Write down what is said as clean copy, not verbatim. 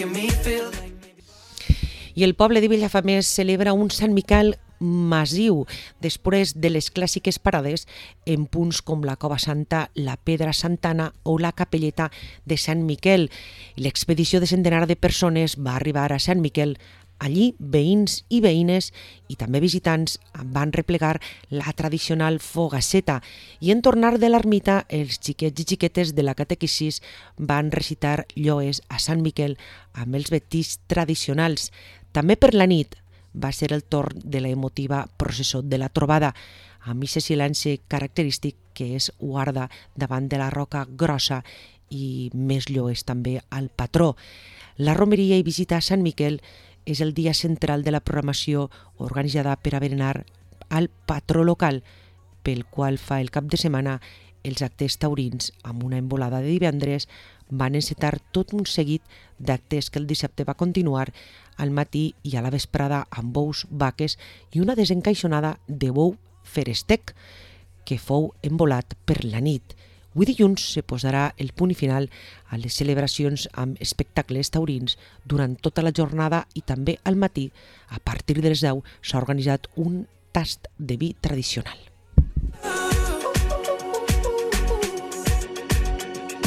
I el poble de Vilafamés celebra un Sant Miquel massiu després de les clàssiques parades en punts com la Cova Santa, la Pedra Santana o la Capelleta de Sant Miquel. L'expedició de centenar de persones va arribar a Sant Miquel. Allí, veïns i veïnes i també visitants van replegar la tradicional fogasseta i en tornar de l'ermita els xiquets i xiquetes de la catequesis van recitar lloes a Sant Miquel amb els vestits tradicionals. També per la nit va ser el torn de la emotiva processó de la trobada, amb aquest silenci característic que es guarda davant de la roca grossa i més lloes també al patró. La romeria i visita a Sant Miquel és el dia central de la programació organitzada per a berenar al patró local, pel qual fa el cap de setmana els actes taurins amb una embolada de divendres van encetar tot un seguit d'actes que el dissabte va continuar al matí i a la vesprada amb bous, vaques i una desencaixonada de bou ferestec que fou embolat per la nit. Avui dilluns se posarà el punt i final a les celebracions amb espectacles taurins durant tota la jornada i també al matí, a partir de les 10, s'ha organitzat un tast de vi tradicional.